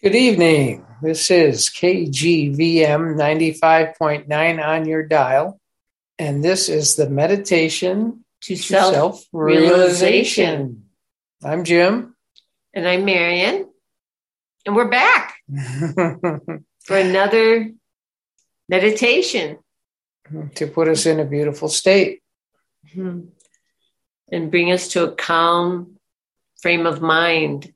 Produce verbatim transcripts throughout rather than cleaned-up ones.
Good evening. This is K G V M ninety-five point nine on your dial, and this is the meditation to, to self-realization. self-realization. I'm Jim. And I'm Marian. And we're back for another meditation. To put us in a beautiful state. Mm-hmm. And bring us to a calm frame of mind.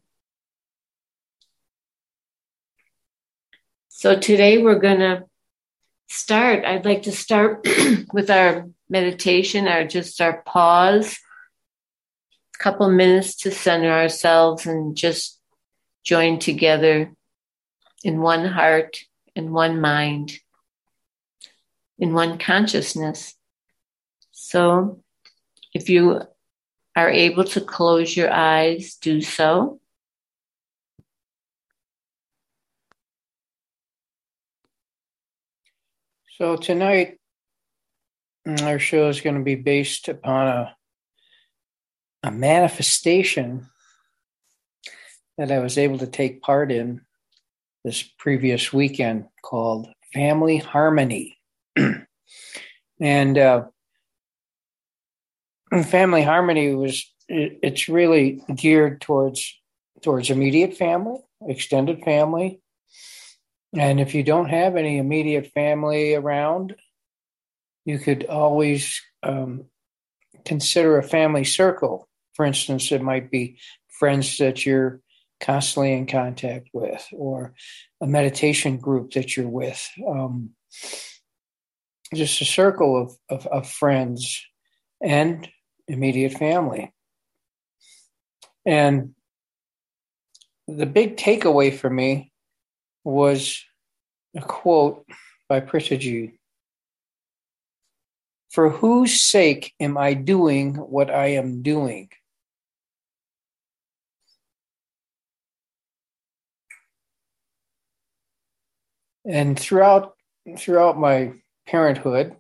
So today we're going to start. I'd like to start with our meditation, our just our pause. A couple minutes to center ourselves and just join together in one heart, in one mind, in one consciousness. So if you are able to close your eyes, do so. So tonight, our show is going to be based upon a, a manifestation that I was able to take part in this previous weekend called Family Harmony. and uh, Family Harmony was, it, it's really geared towards towards immediate family, extended family. And if you don't have any immediate family around, you could always um, consider a family circle. For instance, it might be friends that you're constantly in contact with, or a meditation group that you're with. Um, just a circle of, of, of friends and immediate family. And the big takeaway for me was a quote by Pritaji. For whose sake am I doing what I am doing? And throughout throughout my parenthood,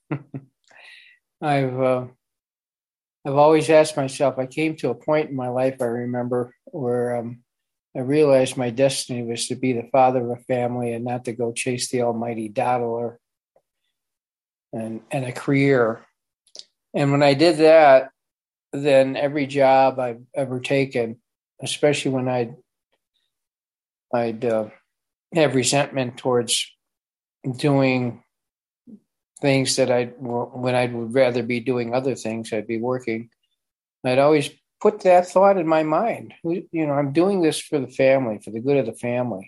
I've uh, I've always asked myself. I came to a point in my life, I remember, where um, I realized my destiny was to be the father of a family and not to go chase the almighty dollar and and a career. And when I did that, then every job I've ever taken, especially when I'd I'd uh, have resentment towards doing things that I when I would rather be doing other things, I'd be working. I'd always put that thought in my mind. You know, I'm doing this for the family, for the good of the family.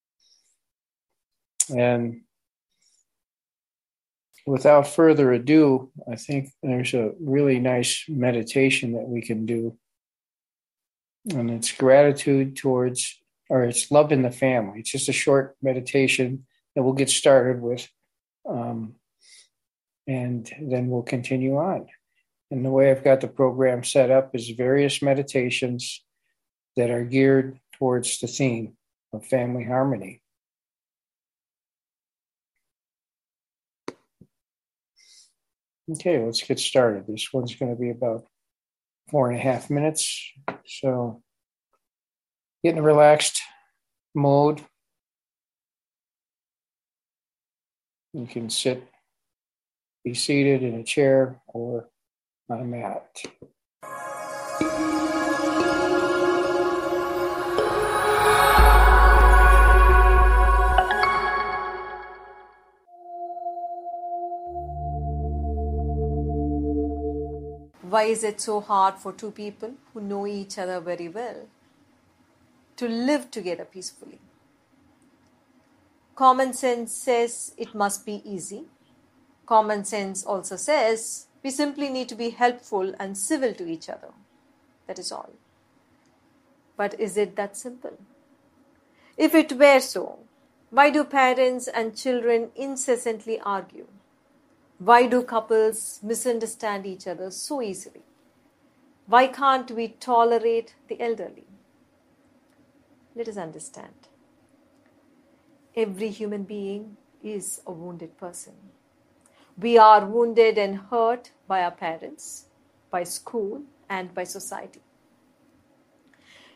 And without further ado, I think there's a really nice meditation that we can do. And it's gratitude towards, or it's love in the family. It's just a short meditation that we'll get started with. Um, and then we'll continue on. And the way I've got the program set up is various meditations that are geared towards the theme of family harmony. Okay, let's get started. This one's going to be about four and a half minutes. So get in a relaxed mode. You can sit, be seated in a chair or on a mat. Why is it so hard for two people who know each other very well to live together peacefully? Common sense says it must be easy. Common sense also says we simply need to be helpful and civil to each other. That is all. But is it that simple? If it were so, why do parents and children incessantly argue? Why do couples misunderstand each other so easily? Why can't we tolerate the elderly? Let us understand. Every human being is a wounded person. We are wounded and hurt by our parents, by school, and by society.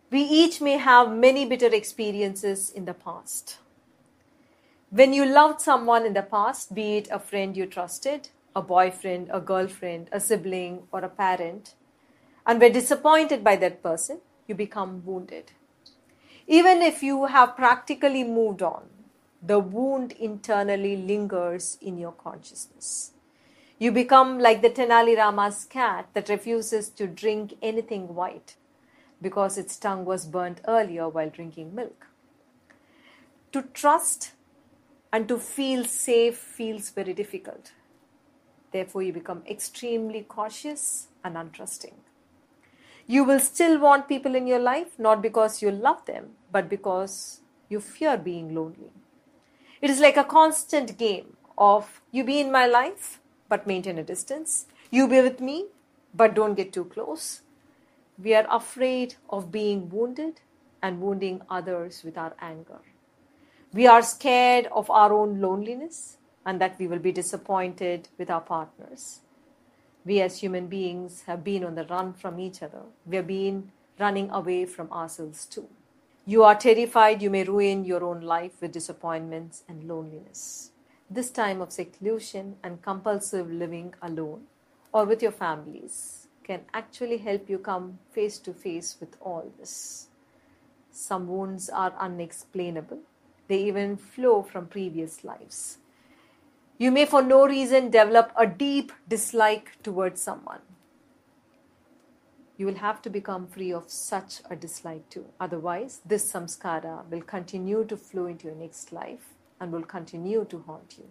We each may have many bitter experiences in the past. When you loved someone in the past, be it a friend you trusted, a boyfriend, a girlfriend, a sibling, or a parent, and were disappointed by that person, you become wounded. Even if you have practically moved on, the wound internally lingers in your consciousness. You become like the Tenali Rama's cat that refuses to drink anything white because its tongue was burnt earlier while drinking milk. To trust and to feel safe feels very difficult. Therefore, you become extremely cautious and untrusting. You will still want people in your life, not because you love them, but because you fear being lonely. It is like a constant game of you be in my life, but maintain a distance. You be with me, but don't get too close. We are afraid of being wounded and wounding others with our anger. We are scared of our own loneliness and that we will be disappointed with our partners. We as human beings have been on the run from each other. We have been running away from ourselves too. You are terrified you may ruin your own life with disappointments and loneliness. This time of seclusion and compulsive living alone or with your families can actually help you come face to face with all this. Some wounds are unexplainable. They even flow from previous lives. You may for no reason develop a deep dislike towards someone. You will have to become free of such a dislike too. Otherwise, this samskara will continue to flow into your next life and will continue to haunt you.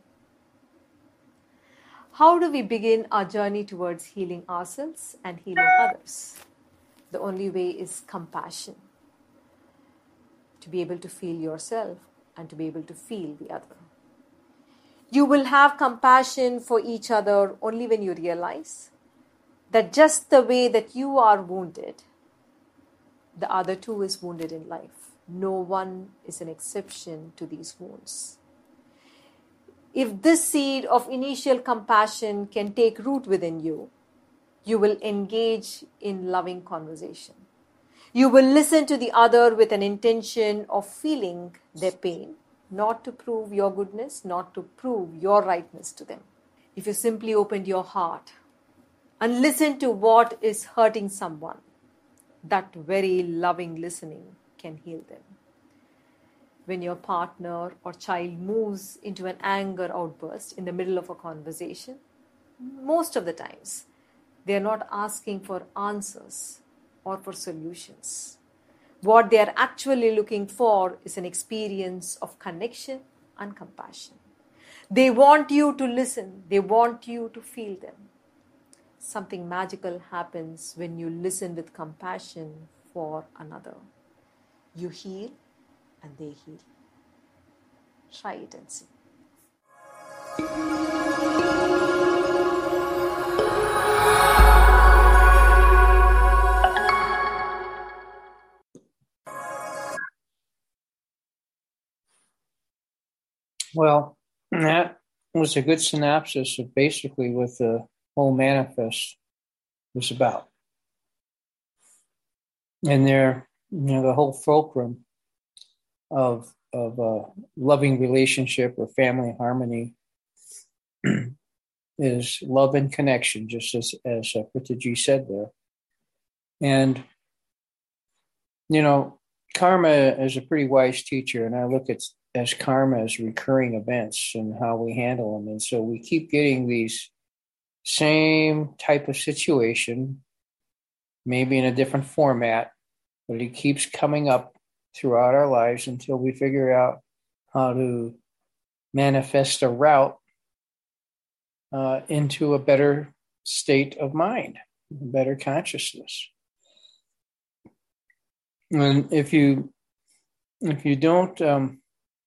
How do we begin our journey towards healing ourselves and healing others? The only way is compassion. To be able to feel yourself and to be able to feel the other. You will have compassion for each other only when you realize that just the way that you are wounded, the other too is wounded in life. No one is an exception to these wounds. If this seed of initial compassion can take root within you, you will engage in loving conversation. You will listen to the other with an intention of feeling their pain, not to prove your goodness, not to prove your rightness to them. If you simply opened your heart and listened to what is hurting someone, that very loving listening can heal them. When your partner or child moves into an anger outburst in the middle of a conversation, most of the times they are not asking for answers or for solutions. What they are actually looking for is an experience of connection and compassion. They want you to listen. They want you to feel them. Something magical happens when you listen with compassion for another. You heal and they heal. Try it and see. Well, that was a good synopsis of basically what the whole manifest was about. And there, you know, the whole fulcrum of of a loving relationship or family harmony is love and connection, just as as uh, Pritaji said there. And you know, karma is a pretty wise teacher, and I look at as karma as recurring events and how we handle them. And so we keep getting these same type of situation, maybe in a different format, but it keeps coming up throughout our lives until we figure out how to manifest a route uh, into a better state of mind, a better consciousness. And if you if you don't um,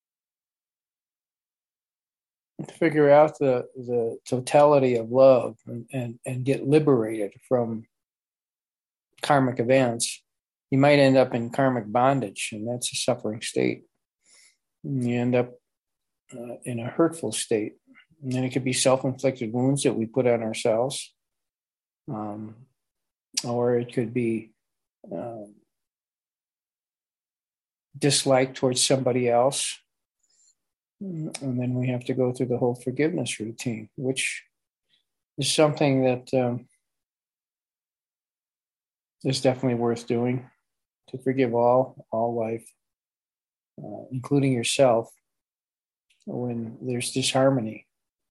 figure out the, the totality of love and, and, and get liberated from karmic events, you might end up in karmic bondage, and that's a suffering state. And you end up uh, in a hurtful state. And then it could be self-inflicted wounds that we put on ourselves. Um, or it could be um, dislike towards somebody else. And then we have to go through the whole forgiveness routine, which is something that um, is definitely worth doing, to forgive all, all life, uh, including yourself, when there's disharmony.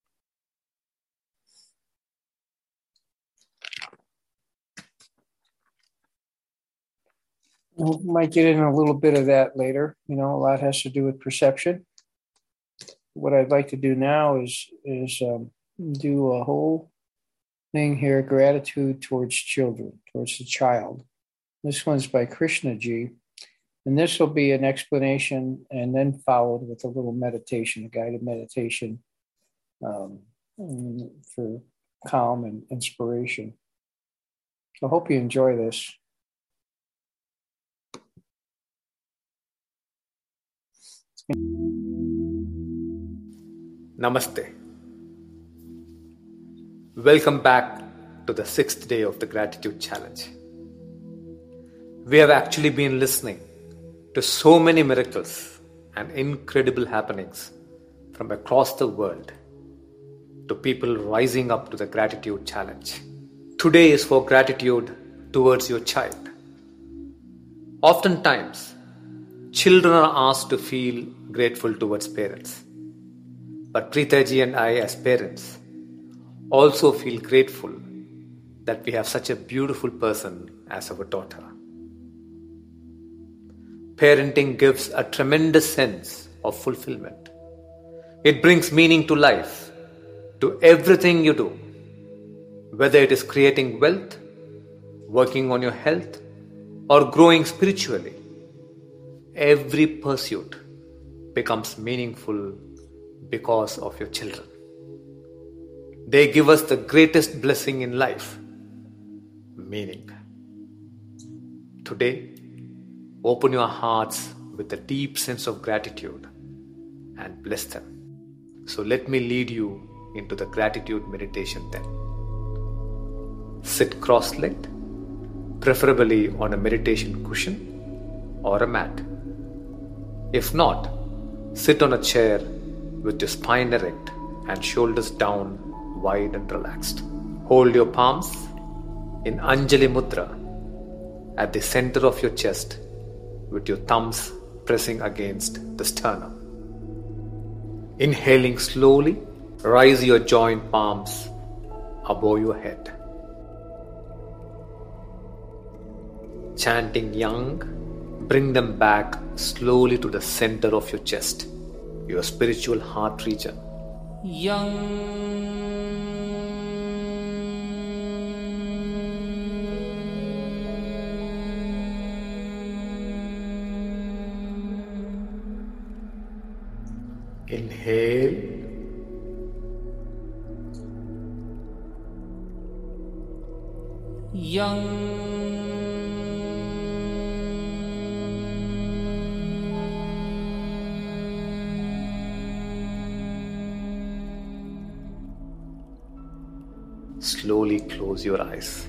We might get in a little bit of that later. You know, a lot has to do with perception. What I'd like to do now is is um, do a whole thing here, gratitude towards children, towards the child. This one's by Krishnaji, and this will be an explanation and then followed with a little meditation, a guided meditation um, for calm and inspiration. I hope you enjoy this. Namaste. Welcome back to the sixth day of the Gratitude Challenge. We have actually been listening to so many miracles and incredible happenings from across the world, to people rising up to the Gratitude Challenge. Today is for gratitude towards your child. Oftentimes, children are asked to feel grateful towards parents. But Preetaji and I, as parents, also feel grateful that we have such a beautiful person as our daughter. Parenting gives a tremendous sense of fulfillment. It brings meaning to life, to everything you do, whether it is creating wealth, working on your health, or growing spiritually. Every pursuit becomes meaningful because of your children. They give us the greatest blessing in life, meaning. Today, open your hearts with a deep sense of gratitude and bless them. So let me lead you into the gratitude meditation then. Sit cross-legged, preferably on a meditation cushion or a mat. If not, sit on a chair with your spine erect and shoulders down, wide and relaxed. Hold your palms in Anjali Mudra at the center of your chest, with your thumbs pressing against the sternum. Inhaling slowly, rise your joint palms above your head. Chanting Yang, bring them back slowly to the center of your chest, your spiritual heart region. Yang. Inhale. Yang. Slowly close your eyes.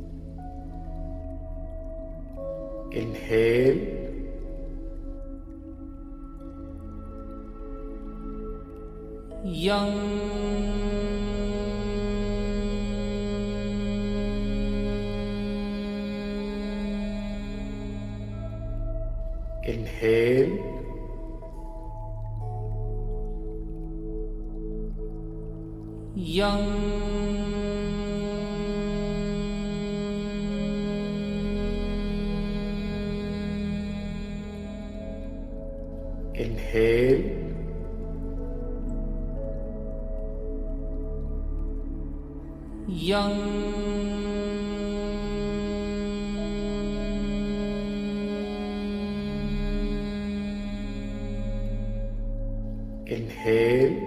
Inhale. Yang. Inhale. Yang. Inhale. Yang. Inhale.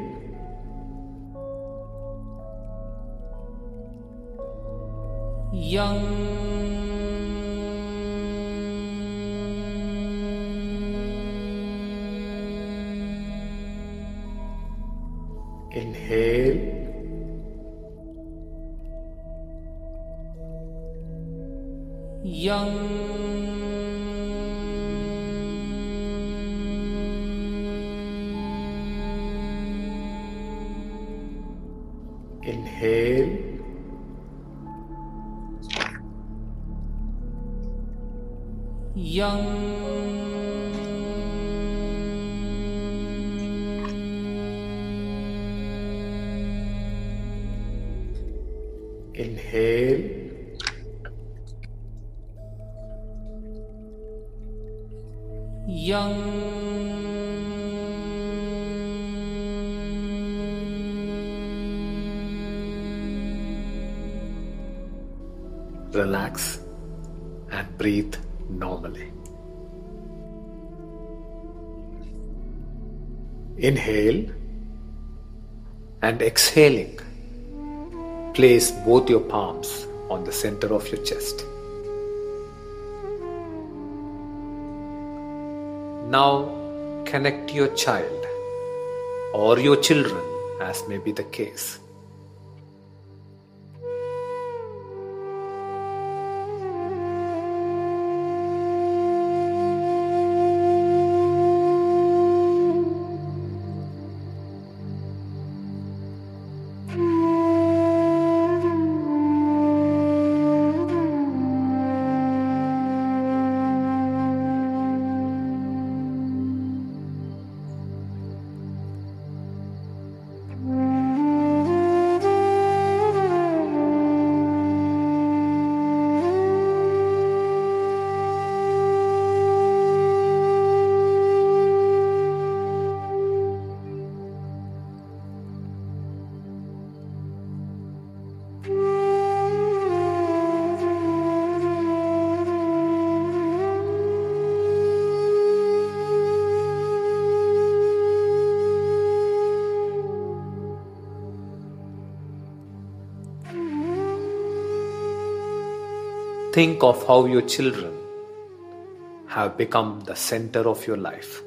Yang. Inhale. Yang. Inhale. Inhale. Relax and breathe normally. Inhale and exhaling, place both your palms on the center of your chest. Now connect your child or your children, as may be the case. Think of how your children have become the center of your life.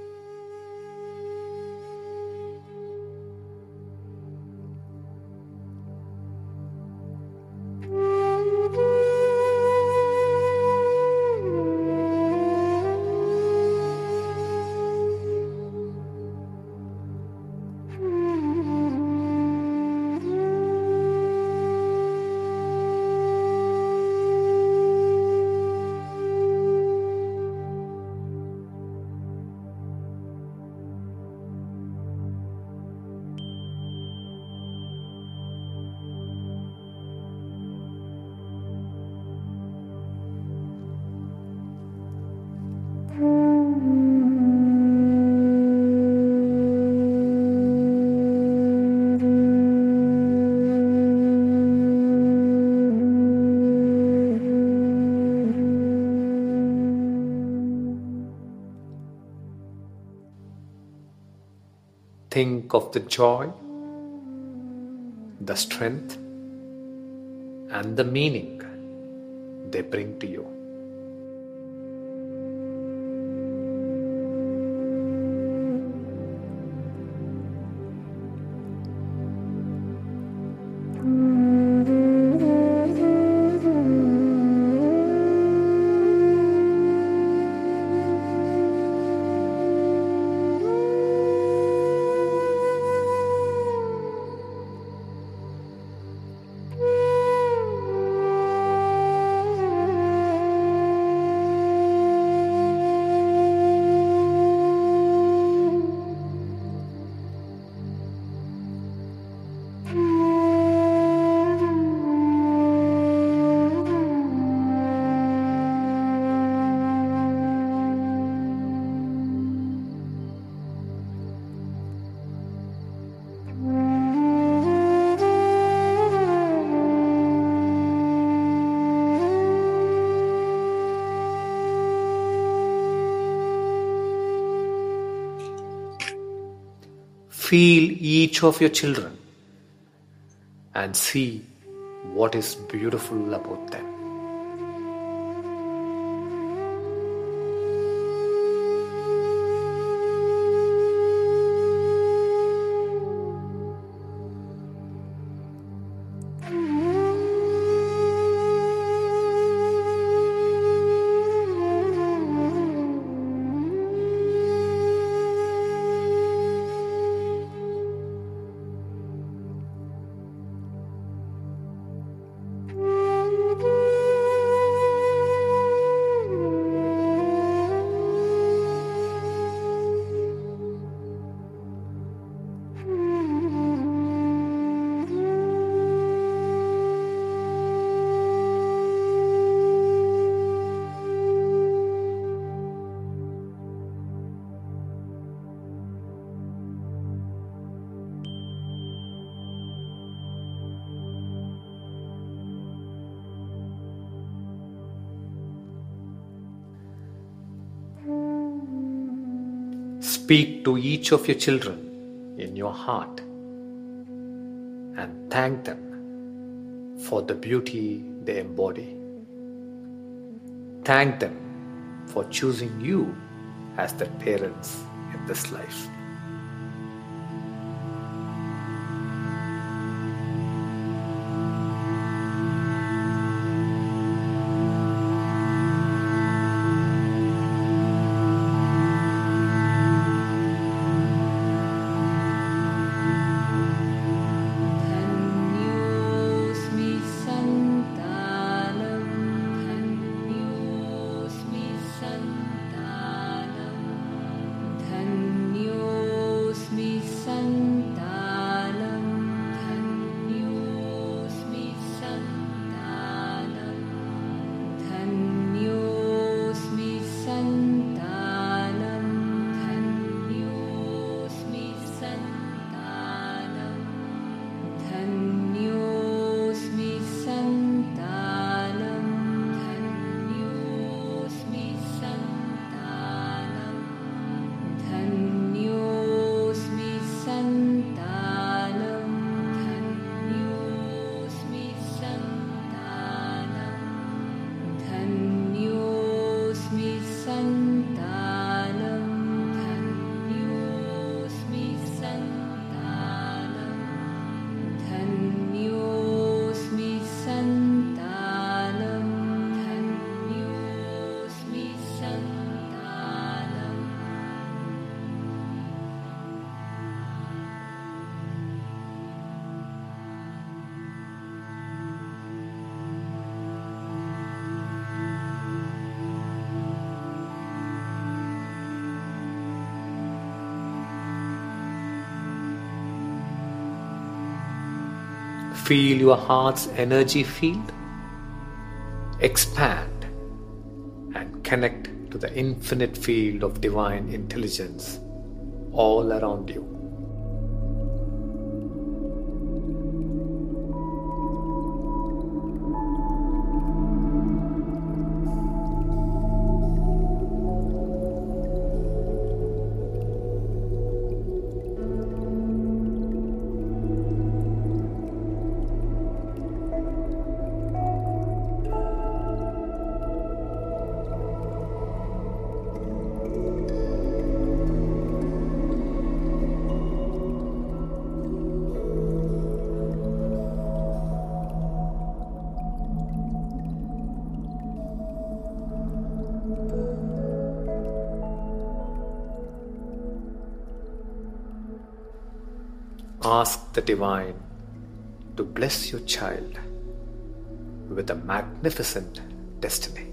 Think of the joy, the strength, and the meaning they bring to you. Feel each of your children and see what is beautiful about them. Speak to each of your children in your heart and thank them for the beauty they embody. Thank them for choosing you as their parents in this life. Feel your heart's energy field expand and connect to the infinite field of divine intelligence all around you. Ask the Divine to bless your child with a magnificent destiny.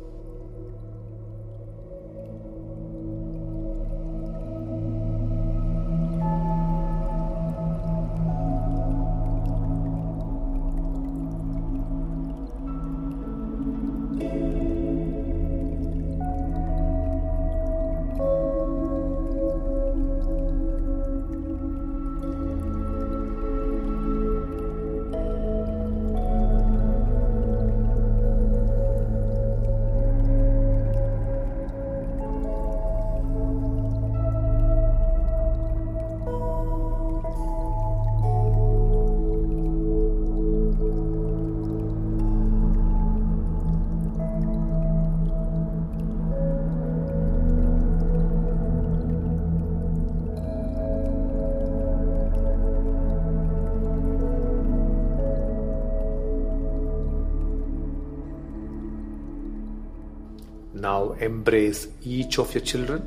Now embrace each of your children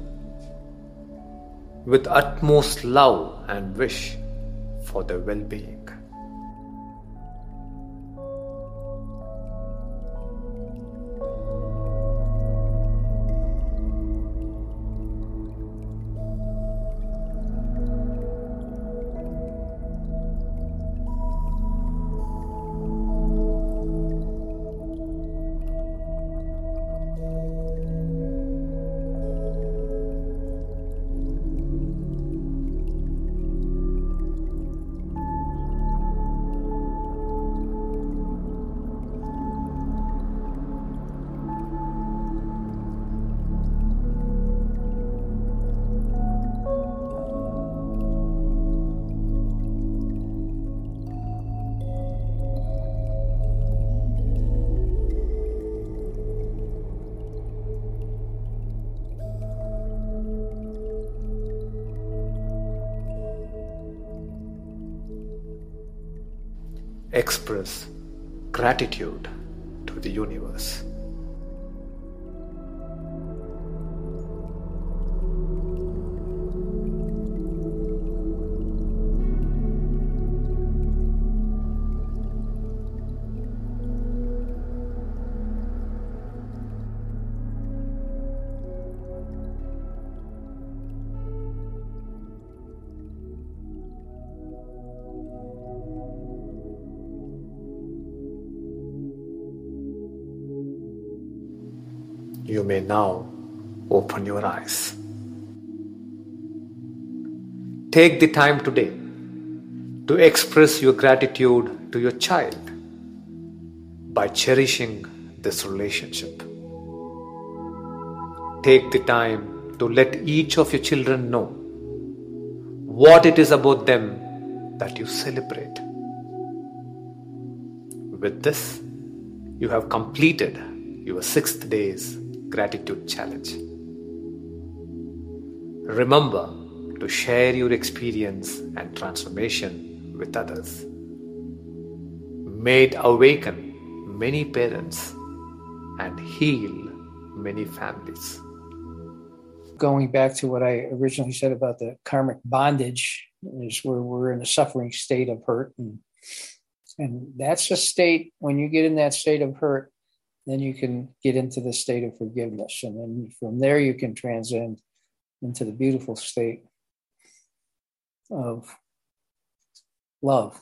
with utmost love and wish for their well-being. express gratitude to the universe. You may now open your eyes. Take the time today to express your gratitude to your child by cherishing this relationship. Take the time to let each of your children know what it is about them that you celebrate. With this, you have completed your sixth day's gratitude challenge. Remember to share your experience and transformation with others. May it awaken many parents and heal many families. Going back to what I originally said about the karmic bondage, is where we're in a suffering state of hurt. And, and that's a state, when you get in that state of hurt, then you can get into the state of forgiveness. And then from there you can transcend into the beautiful state of love.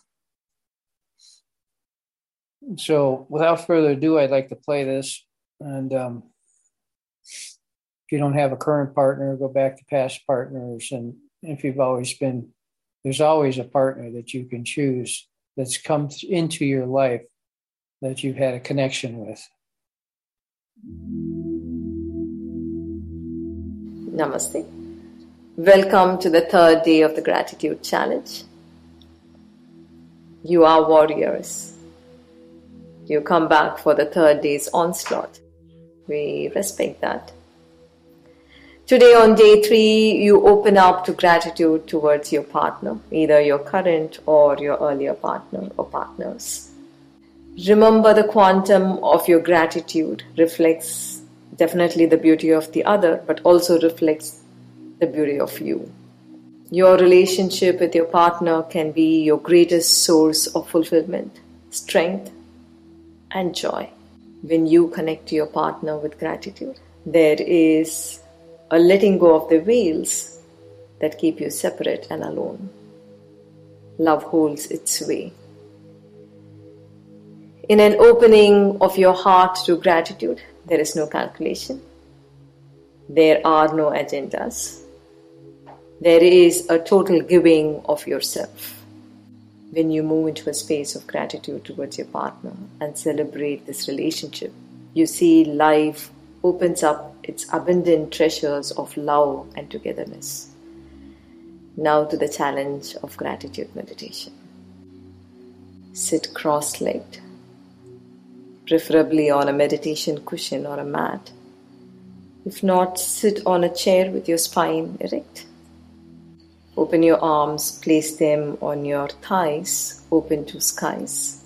So without further ado, I'd like to play this. And um, if you don't have a current partner, go back to past partners. And if you've always been, there's always a partner that you can choose that's come into your life that you've had a connection with. Namaste. Welcome to the third day of the Gratitude Challenge. You are warriors. You come back for the third day's onslaught. We respect that. Today on day three, you open up to gratitude towards your partner, either your current or your earlier partner or partners. Remember, the quantum of your gratitude reflects definitely the beauty of the other, but also reflects the beauty of you. Your relationship with your partner can be your greatest source of fulfillment, strength, and joy. When you connect to your partner with gratitude, there is a letting go of the veils that keep you separate and alone. Love holds its way. In an opening of your heart to gratitude, there is no calculation. There are no agendas. There is a total giving of yourself. When you move into a space of gratitude towards your partner and celebrate this relationship, you see life opens up its abundant treasures of love and togetherness. Now to the challenge of gratitude meditation. Sit cross-legged, preferably on a meditation cushion or a mat. If not, sit on a chair with your spine erect. Open your arms, place them on your thighs, open to skies.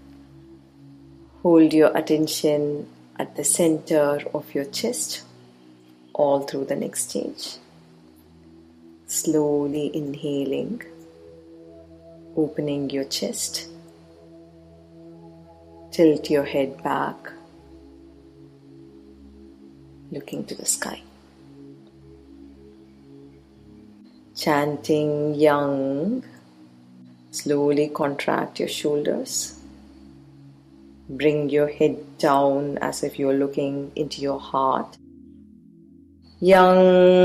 Hold your attention at the center of your chest, all through the next stage. Slowly inhaling, opening your chest. Tilt your head back, looking to the sky. Chanting Yang, slowly contract your shoulders. Bring your head down as if you're looking into your heart. Yang.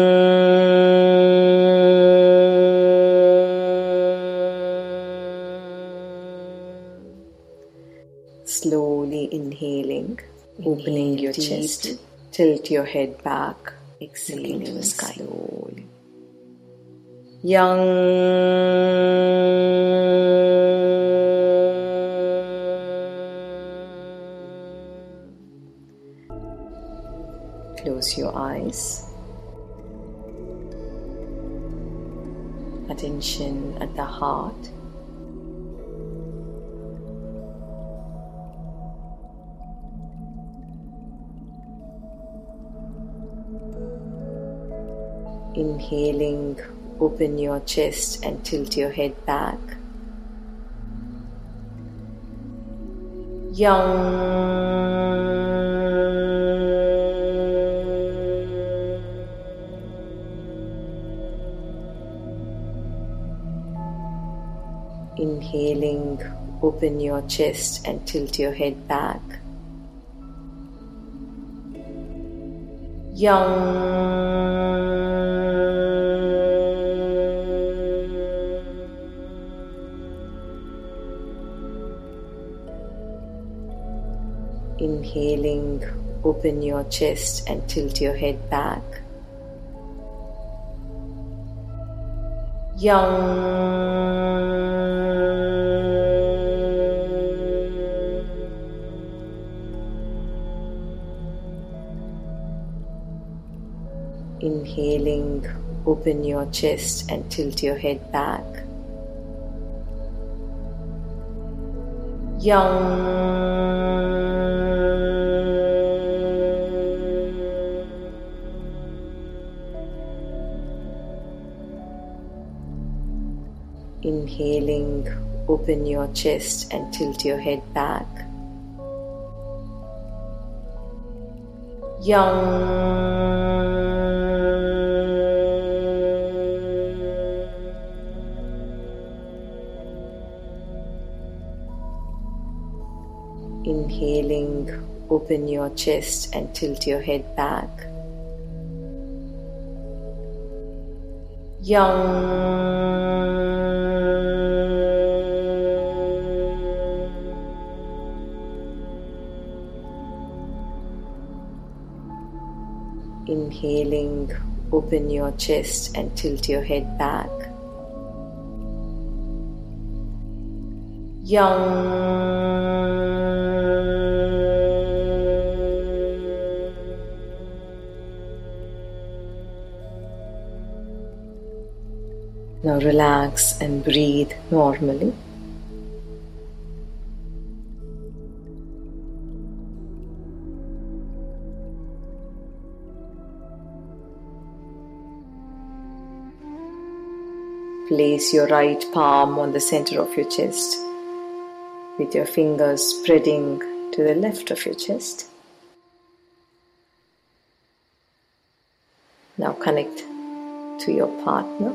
Slowly inhaling, opening your chest. Tilt your head back, exhaling to the sky. Slowly. Yang. Close your eyes. Attention at the heart. Inhaling, open your chest and tilt your head back. Yang. Inhaling, open your chest and tilt your head back. Yang. Inhaling, open your chest and tilt your head back. Yang. Inhaling, open your chest and tilt your head back. Yang. Inhaling, open your chest and tilt your head back. Yang. Inhaling, open your chest and tilt your head back. Yang. Inhaling, open your chest and tilt your head back. Yang. Now relax and breathe normally. Place your right palm on the center of your chest, with your fingers spreading to the left of your chest. Now connect to your partner.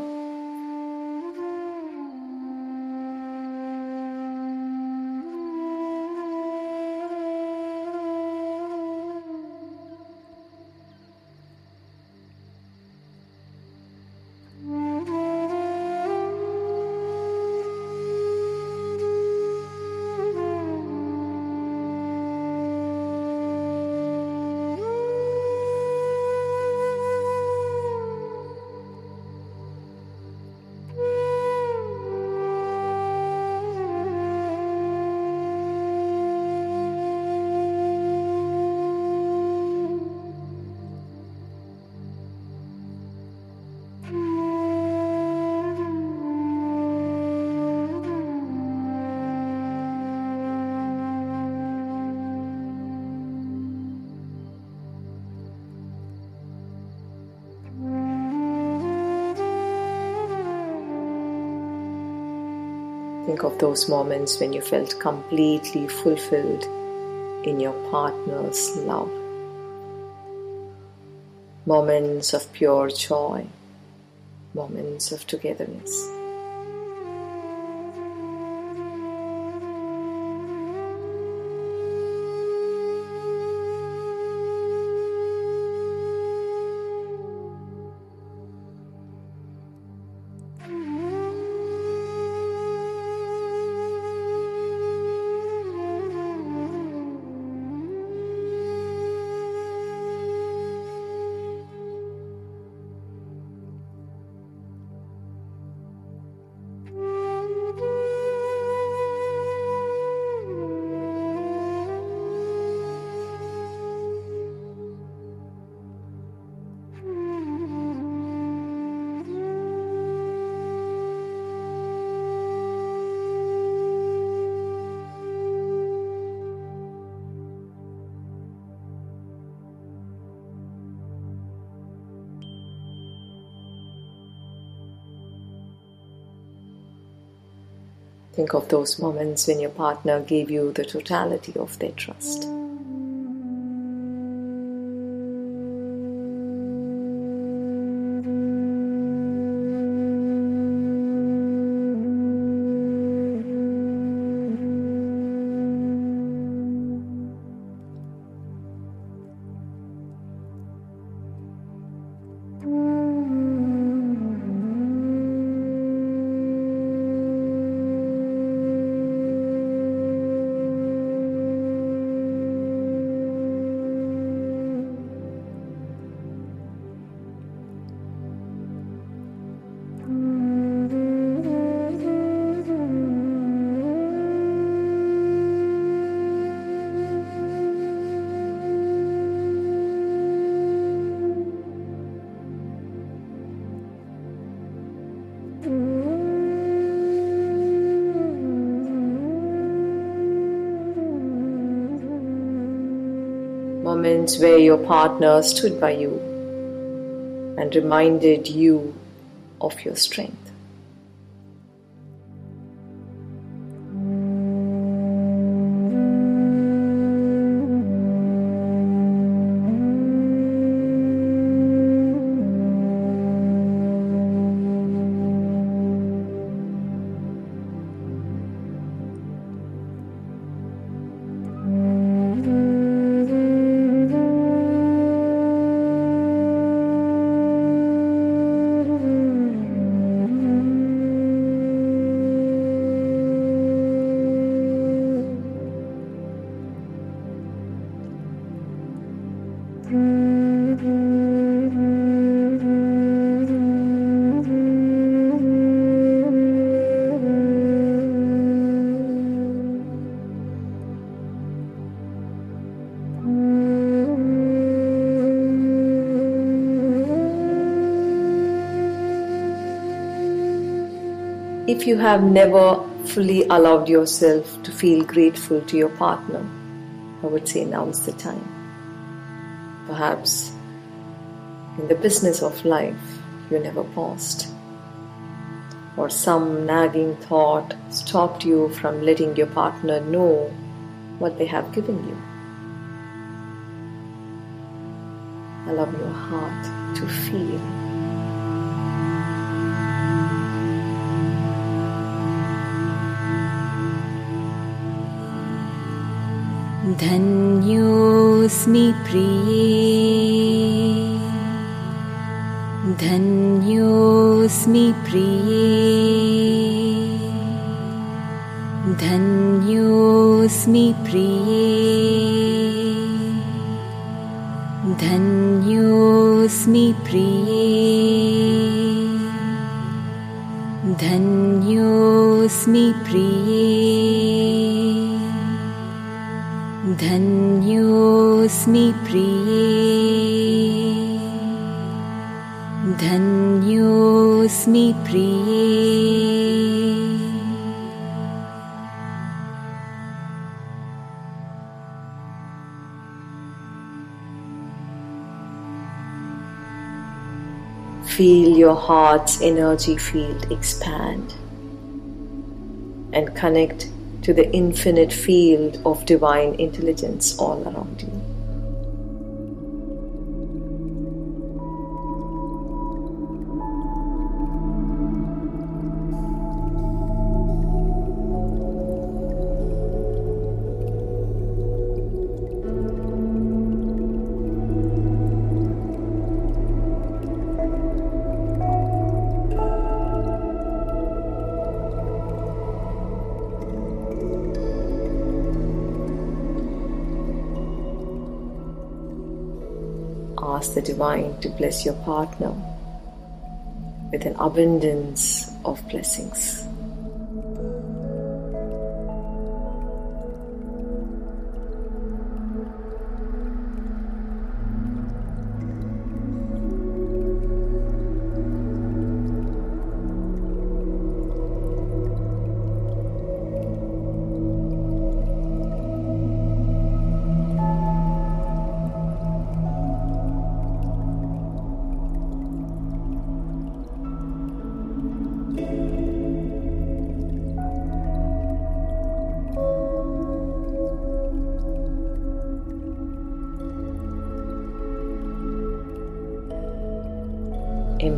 Think of those moments when you felt completely fulfilled in your partner's love. Moments of pure joy, moments of togetherness. Think of those moments when your partner gave you the totality of their trust. Moments where your partner stood by you and reminded you of your strength. If you have never fully allowed yourself to feel grateful to your partner, I would say now is the time. Perhaps in the business of life, you never paused, or some nagging thought stopped you from letting your partner know what they have given you. Allow your heart to feel. धन्योऽस्मि प्रिये, धन्योऽस्मि प्रिये, धन्योऽस्मि प्रिये, धन्योऽस्मि प्रिये, धन्योऽस्मि प्रिये, धन्योऽस्मि प्रिये, धन्योऽस्मि प्रिये। Feel your heart's energy field expand and connect to the infinite field of divine intelligence all around you. Ask the Divine to bless your partner with an abundance of blessings.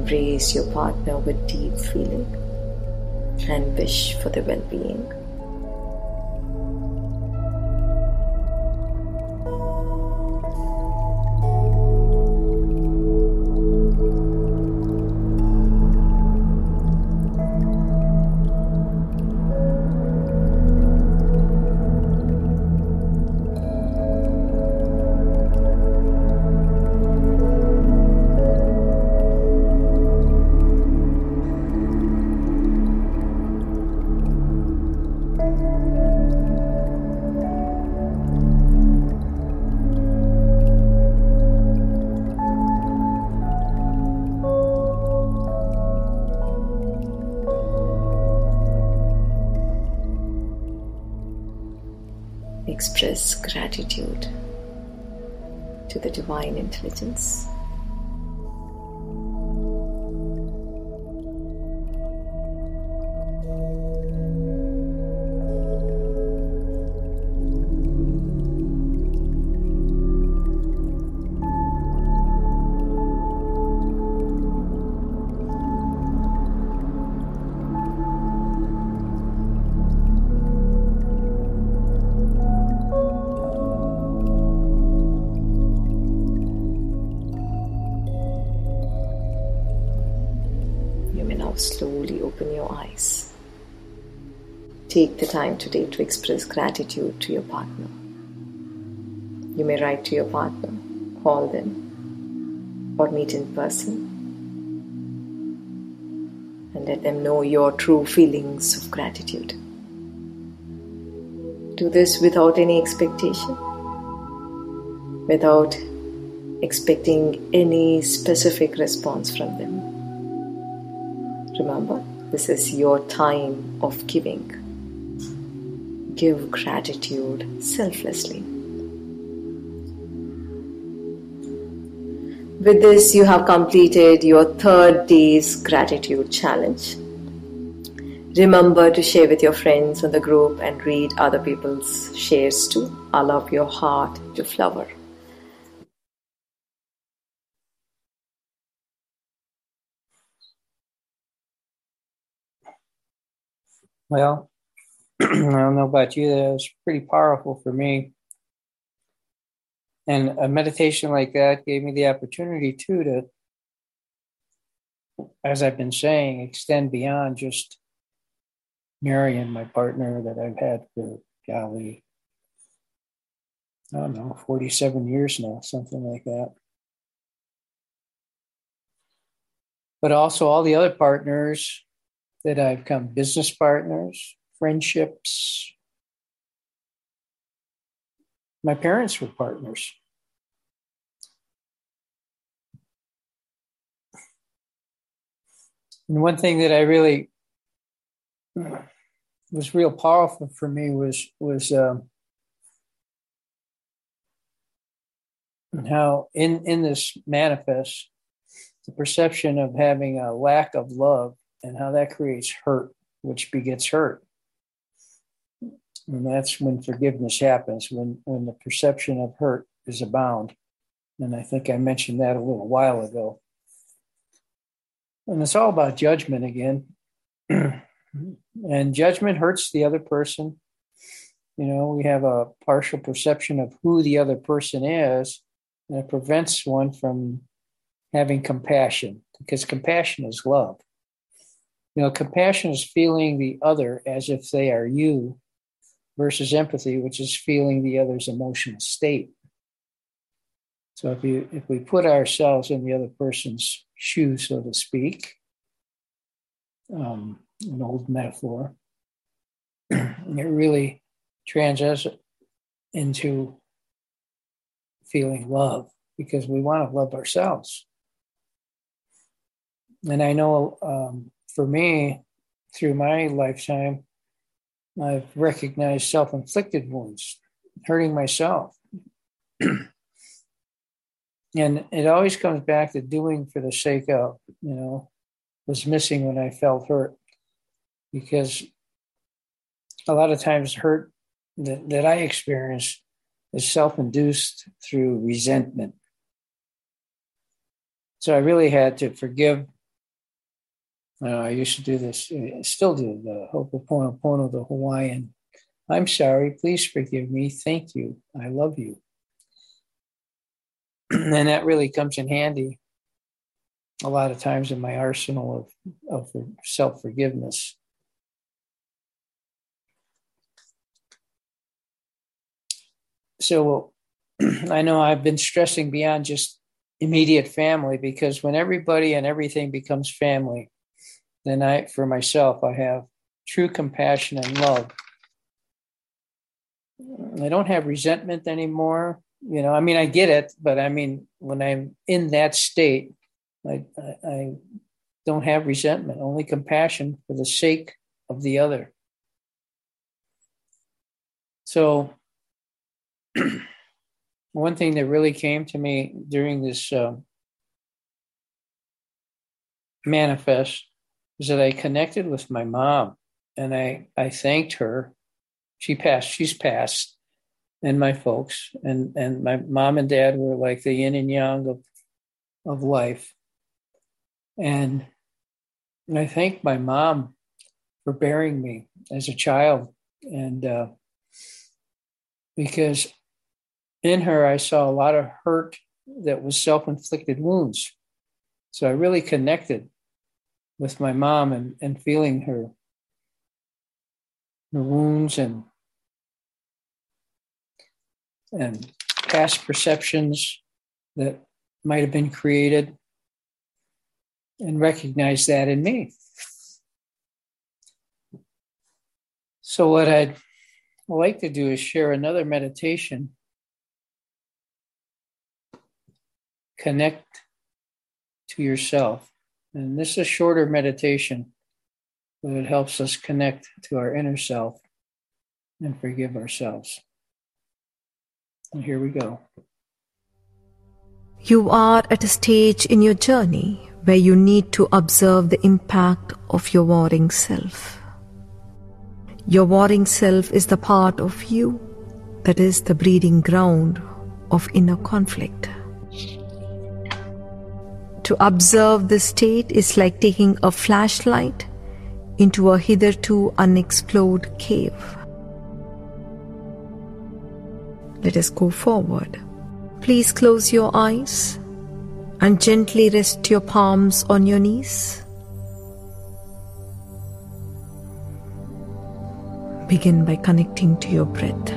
embrace your partner with deep feeling and wish for their well-being. Express gratitude to the Divine Intelligence. Slowly open your eyes. Take the time today to express gratitude to your partner. You may write to your partner, call them, or meet in person and let them know your true feelings of gratitude. Do this without any expectation, without expecting any specific response from them. Remember, this is your time of giving. Give gratitude selflessly. With this, you have completed your third day's gratitude challenge. Remember to share with your friends on the group and read other people's shares too. Allow your heart to flower. Well, I don't know about you, that was pretty powerful for me. And a meditation like that gave me the opportunity too to, as I've been saying, extend beyond just marrying my partner that I've had for, golly, I don't know, forty-seven years now, something like that. But also all the other partners that I've come, business partners, friendships. My parents were partners. And one thing that I really was real powerful for me was was um, how in in this manifest the perception of having a lack of love and how that creates hurt, which begets hurt. And that's when forgiveness happens, when, when the perception of hurt is abound. And I think I mentioned that a little while ago. And it's all about judgment again. And judgment hurts the other person. You know, we have a partial perception of who the other person is, and it prevents one from having compassion, because compassion is love. You know, compassion is feeling the other as if they are you, versus empathy, which is feeling the other's emotional state. So if you if we put ourselves in the other person's shoes, so to speak, um, an old metaphor, it really translates into feeling love, because we want to love ourselves. And I know um, for me, through my lifetime, I've recognized self-inflicted wounds, hurting myself. And it always comes back to doing for the sake of, you know, was missing when I felt hurt. Because a lot of times hurt that, that I experience is self-induced through resentment. So I really had to forgive Uh, I used to do this, I still do the Ho'oponopono, the Hawaiian. I'm sorry, please forgive me, thank you, I love you. And that really comes in handy a lot of times in my arsenal of, of self-forgiveness. So I know I've been stressing beyond just immediate family, because when everybody and everything becomes family, then I, for myself, I have true compassion and love. I don't have resentment anymore. You know, I mean, I get it, but I mean, when I'm in that state, I, I, I don't have resentment, only compassion for the sake of the other. So one thing that really came to me during this uh, manifest was that I connected with my mom, and I, I thanked her. She passed, she's passed, and my folks, and, and my mom and dad were like the yin and yang of, of life. And, and I thanked my mom for bearing me as a child. And uh, because in her, I saw a lot of hurt that was self-inflicted wounds. So I really connected with my mom and, and feeling her, her wounds and and past perceptions that might have been created, and recognize that in me. So what I'd like to do is share another meditation. Connect to yourself. And this is a shorter meditation, but it helps us connect to our inner self and forgive ourselves. And here we go. You are at a stage in your journey where you need to observe the impact of your warring self. Your warring self is the part of you that is the breeding ground of inner conflict. To observe this state is like taking a flashlight into a hitherto unexplored cave. Let us go forward. Please close your eyes and gently rest your palms on your knees. Begin by connecting to your breath.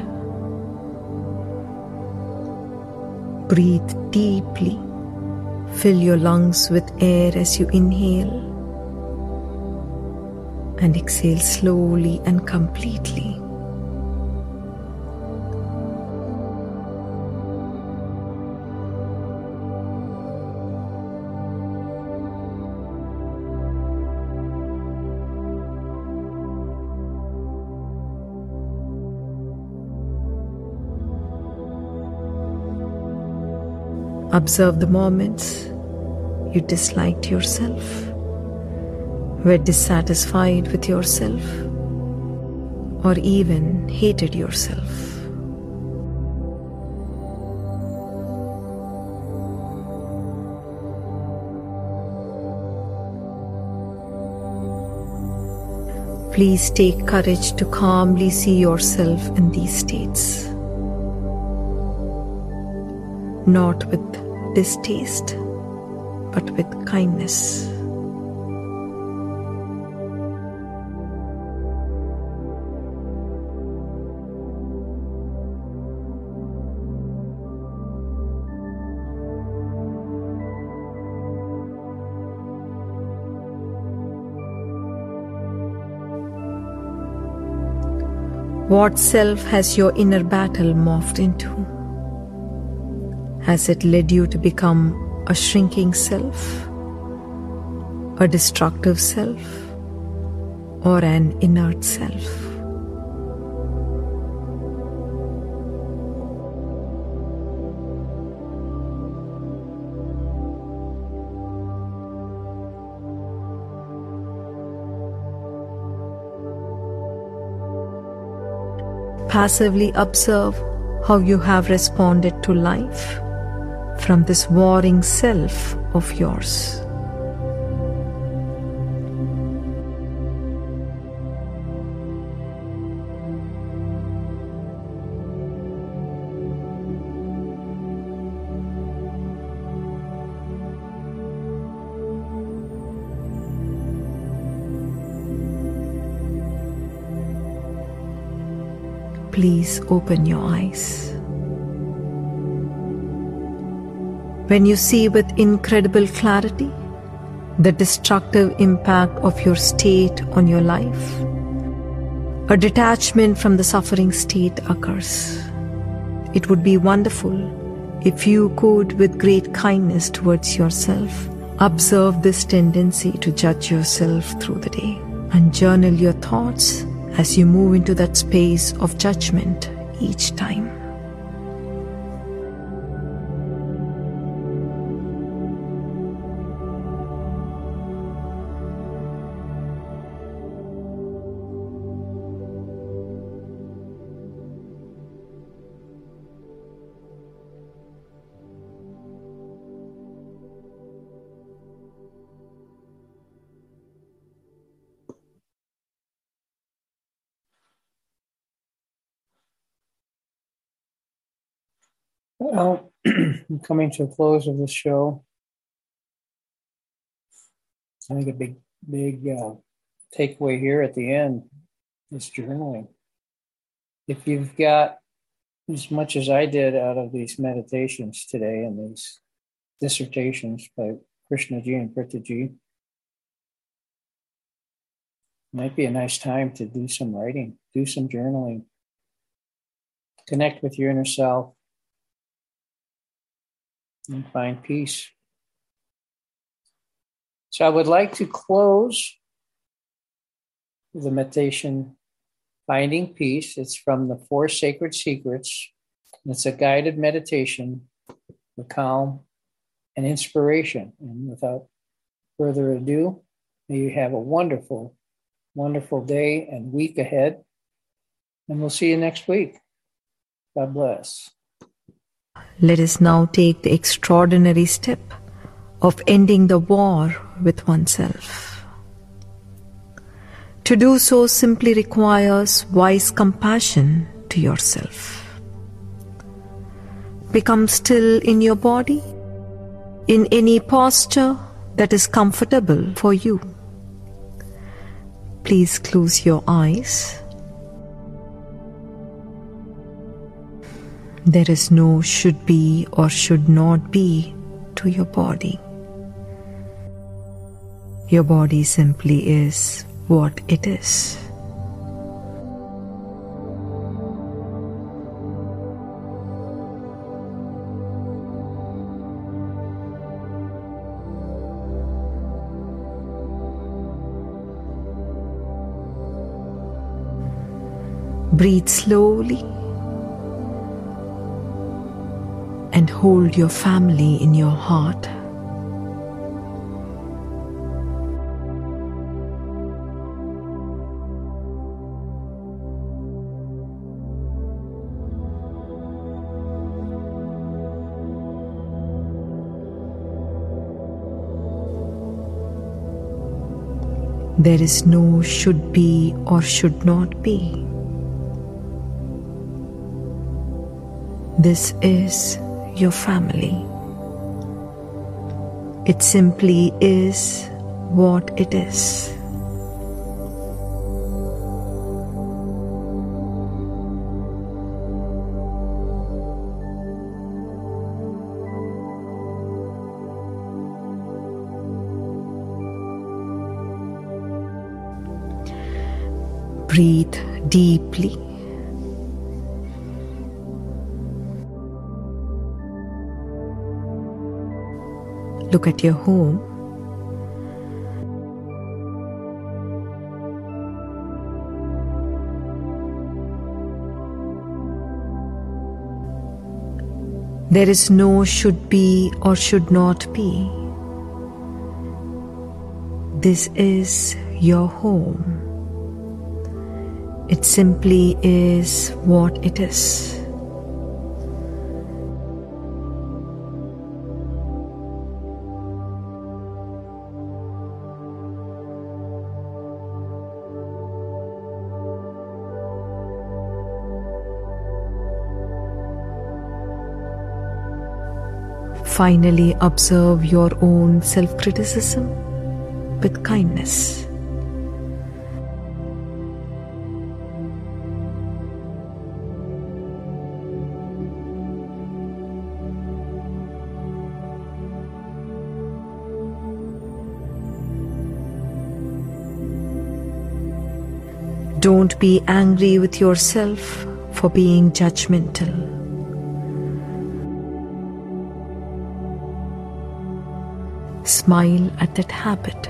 Breathe deeply. Fill your lungs with air as you inhale, and exhale slowly and completely. Observe the moments you disliked yourself, were dissatisfied with yourself, or even hated yourself. Please take courage to calmly see yourself in these states, not with distaste, but with kindness. What self has your inner battle morphed into? Has it led you to become a shrinking self, a destructive self, or an inert self? Passively observe how you have responded to life from this warring self of yours. please open your eyes. When you see with incredible clarity the destructive impact of your state on your life, a detachment from the suffering state occurs. It would be wonderful if you could, with great kindness towards yourself, observe this tendency to judge yourself through the day and journal your thoughts as you move into that space of judgment each time. Well, I'm coming to a close of the show. I think a big, big uh, takeaway here at the end is journaling. If you've got as much as I did out of these meditations today and these dissertations by Krishnaji and Pritaji, might be a nice time to do some writing, do some journaling, connect with your inner self, and find peace. So I would like to close with a meditation, Finding Peace. It's from the Four Sacred Secrets. It's a guided meditation for calm and inspiration. And without further ado, may you have a wonderful, wonderful day and week ahead. And we'll see you next week. God bless. Let us now take the extraordinary step of ending the war with oneself. To do so simply requires wise compassion to yourself. Become still in your body, in any posture that is comfortable for you. Please close your eyes. There is no should be or should not be to your body. Your body simply is what it is. Breathe slowly and hold your family in your heart. There is no should be or should not be. This is your family. It simply is what it is. Breathe deeply. Look at your home. There is no should be or should not be. This is your home. It simply is what it is. Finally, observe your own self-criticism with kindness. Don't be angry with yourself for being judgmental. Smile at that habit.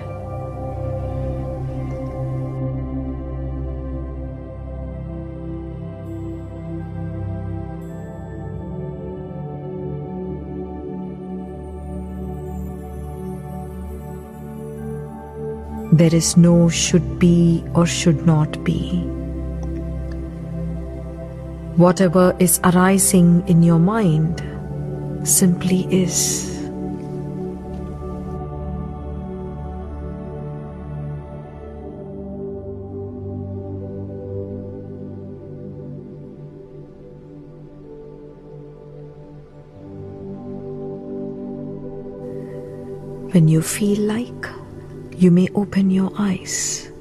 There is no should be or should not be. Whatever is arising in your mind simply is. When you feel like, you may open your eyes.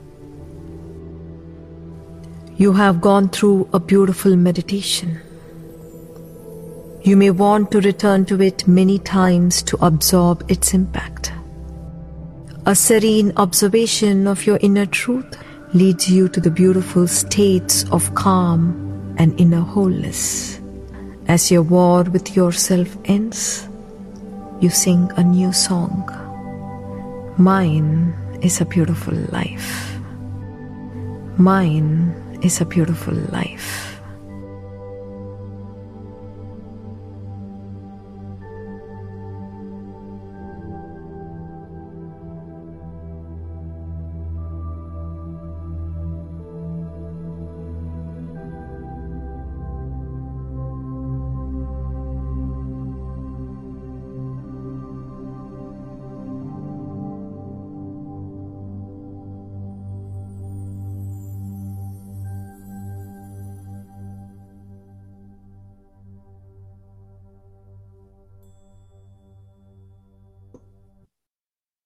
You have gone through a beautiful meditation. You may want to return to it many times to absorb its impact. A serene observation of your inner truth leads you to the beautiful states of calm and inner wholeness. As your war with yourself ends, you sing a new song. Mine is a beautiful life. Mine is a beautiful life.